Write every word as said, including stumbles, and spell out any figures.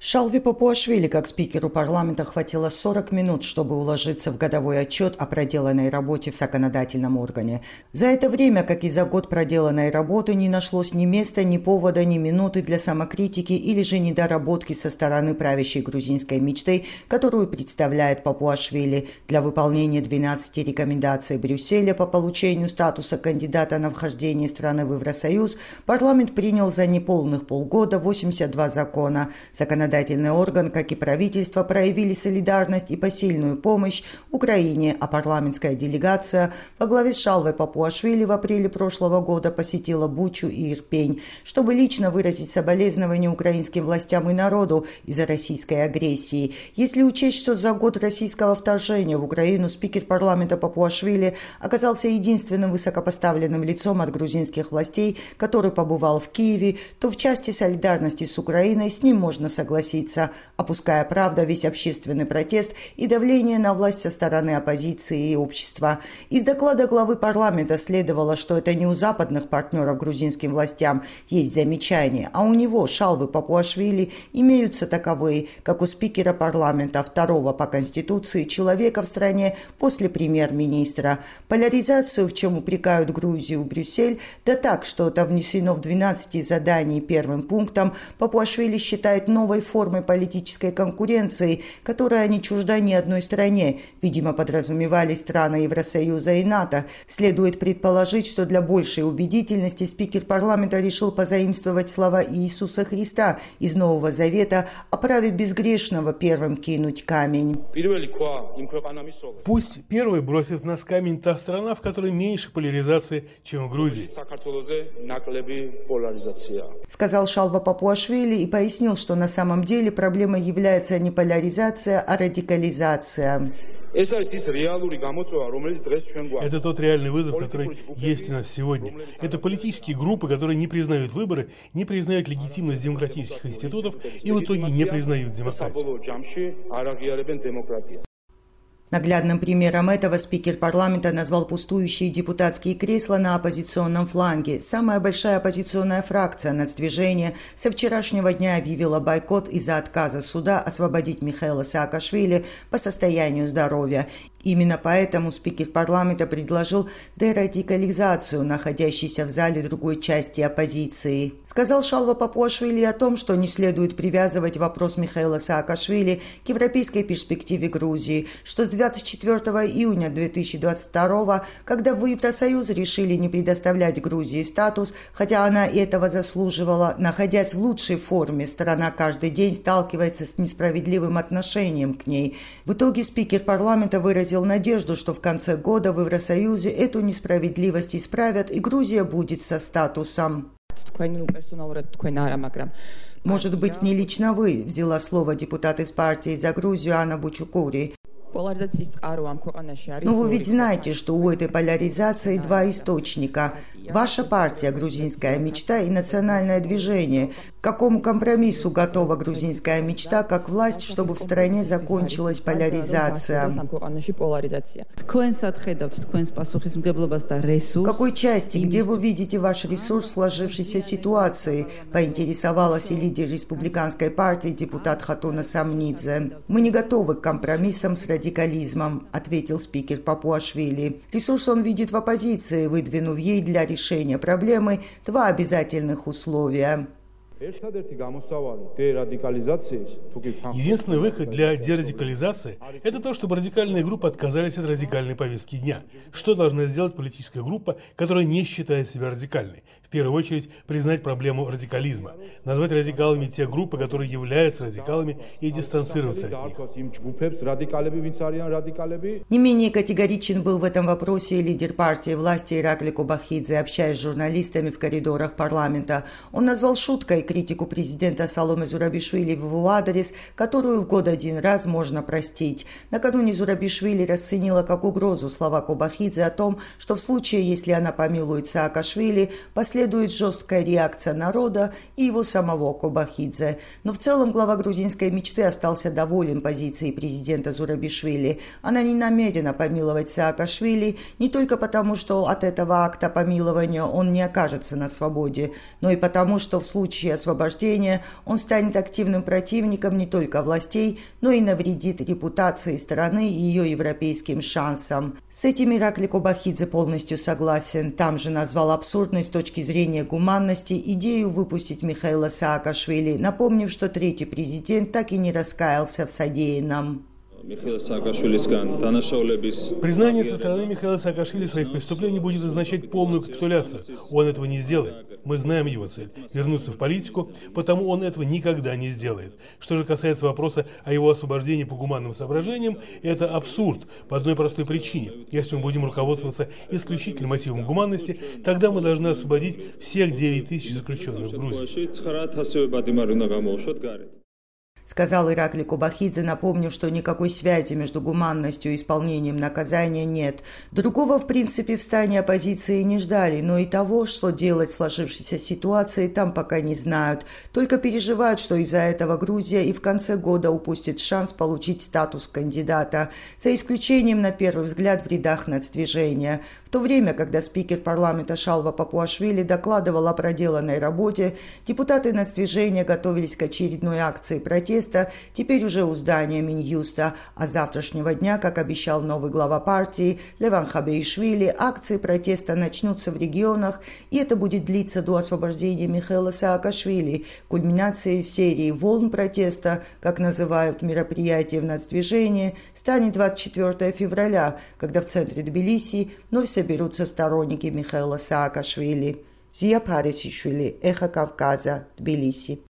Шалви Папуашвили как спикеру парламента хватило сорок минут, чтобы уложиться в годовой отчет о проделанной работе в законодательном органе. За это время, как и за год проделанной работы, не нашлось ни места, ни повода, ни минуты для самокритики или же недоработки со стороны правящей грузинской мечты, которую представляет Папуашвили. Для выполнения двенадцати рекомендаций Брюсселя по получению статуса кандидата на вхождение страны в Евросоюз парламент принял за неполных полгода восемьдесят два закона. Законодательный Законодательный орган, как и правительство, проявили солидарность и посильную помощь Украине, а парламентская делегация во главе с Шалвой Папуашвили в апреле прошлого года посетила Бучу и Ирпень, чтобы лично выразить соболезнования украинским властям и народу из-за российской агрессии. Если учесть, что за год российского вторжения в Украину спикер парламента Папуашвили оказался единственным высокопоставленным лицом от грузинских властей, который побывал в Киеве, то в части солидарности с Украиной с ним можно согласиться. согласиться, опуская, правда, весь общественный протест и давление на власть со стороны оппозиции и общества. Из доклада главы парламента следовало, что это не у западных партнеров грузинским властям есть замечания, а у него, Шалвы Папуашвили, имеются таковые, как у спикера парламента, второго по Конституции человека в стране после премьер-министра. Поляризацию, в чем упрекают Грузию Брюссель, да так, что это внесено в двенадцати заданий первым пунктом, Папуашвили считает новой формой политической конкуренции, которая не чужда ни одной стране. Видимо, подразумевались страны Евросоюза и НАТО. Следует предположить, что для большей убедительности спикер парламента решил позаимствовать слова Иисуса Христа из Нового Завета, оправив безгрешного первым кинуть камень. Пусть первой бросит в нас камень та страна, в которой меньше поляризации, чем в Грузии, сказал Шалва Папуашвили и пояснил, что на самом деле проблемой является не поляризация, а радикализация. Это тот реальный вызов, который есть у нас сегодня. Это политические группы, которые не признают выборы, не признают легитимность демократических институтов и в итоге не признают демократию. Наглядным примером этого спикер парламента назвал пустующие депутатские кресла на оппозиционном фланге. Самая большая оппозиционная фракция «Нацдвижение» со вчерашнего дня объявила бойкот из-за отказа суда освободить Михаила Саакашвили по состоянию здоровья. Именно поэтому спикер парламента предложил дерадикализацию находящейся в зале другой части оппозиции. Сказал Шалва Папуашвили о том, что не следует привязывать вопрос Михаила Саакашвили к европейской перспективе Грузии, что с двадцать четвёртого июня две тысячи двадцать второго, когда в Евросоюз решили не предоставлять Грузии статус, хотя она этого заслуживала, находясь в лучшей форме, страна каждый день сталкивается с несправедливым отношением к ней. В итоге спикер парламента выразил надежду, что в конце года в Евросоюзе эту несправедливость исправят и Грузия будет со статусом. Может быть, не лично вы, взяла слово депутат из партии «За Грузию» Анна Бучукури. Но вы ведь знаете, что у этой поляризации два источника. Ваша партия «Грузинская мечта» и «Национальное движение». К какому компромиссу готова грузинская мечта как власть, чтобы в стране закончилась поляризация? В какой части, где вы видите ваш ресурс в сложившейся ситуации? Поинтересовалась и лидер республиканской партии депутат Хатуна Самнидзе. Мы не готовы к компромиссам с радикализмом, ответил спикер Папуашвили. Ресурс он видит в оппозиции, выдвинув ей для решения проблемы два обязательных условия. Единственный выход для дерадикализации – это то, чтобы радикальные группы отказались от радикальной повестки дня. Что должна сделать политическая группа, которая не считает себя радикальной? В первую очередь, признать проблему радикализма, назвать радикалами те группы, которые являются радикалами, и дистанцироваться от них. Не менее категоричен был в этом вопросе и лидер партии власти Иракли Кобахидзе, общаясь с журналистами в коридорах парламента. Он назвал шуткой критику президента Саломе Зурабишвили в его адрес, которую в год один раз можно простить. Накануне Зурабишвили расценила как угрозу слова Кобахидзе о том, что в случае, если она помилует Саакашвили, последует жесткая реакция народа и его самого Кобахидзе. Но в целом глава грузинской мечты остался доволен позицией президента Зурабишвили. Она не намерена помиловать Саакашвили не только потому, что от этого акта помилования он не окажется на свободе, но и потому, что в случае освобождения, он станет активным противником не только властей, но и навредит репутации страны и ее европейским шансам. С этим Иракли Кобахидзе полностью согласен. Там же назвал абсурдной с точки зрения гуманности идею выпустить Михаила Саакашвили, напомнив, что третий президент так и не раскаялся в содеянном. Признание со стороны Михаила Саакашвили своих преступлений будет означать полную капитуляцию. Он этого не сделает. Мы знаем его цель – вернуться в политику, потому он этого никогда не сделает. Что же касается вопроса о его освобождении по гуманным соображениям, это абсурд по одной простой причине. Если мы будем руководствоваться исключительно мотивом гуманности, тогда мы должны освободить всех девять тысяч заключенных в Грузии. Сказал Иракли Кобахидзе, напомнив, что никакой связи между гуманностью и исполнением наказания нет. Другого, в принципе, в стане оппозиции не ждали, но и того, что делать в сложившейся ситуации, там пока не знают. Только переживают, что из-за этого Грузия и в конце года упустит шанс получить статус кандидата, за исключением, на первый взгляд, в рядах нацдвижения. В то время, когда спикер парламента Шалва Папуашвили докладывал о проделанной работе, депутаты нацдвижения готовились к очередной акции протеста, теперь уже у здания Минюста. А с завтрашнего дня, как обещал новый глава партии Леван Хабеишвили, акции протеста начнутся в регионах, и это будет длиться до освобождения Михаила Саакашвили. Кульминацией в серии волн протеста, как называют мероприятие в нацдвижении, станет двадцать четвёртого февраля, когда в центре Тбилиси вновь соберутся сторонники Михаила Саакашвили. Зия Парисишвили, Эхо Кавказа, Тбилиси.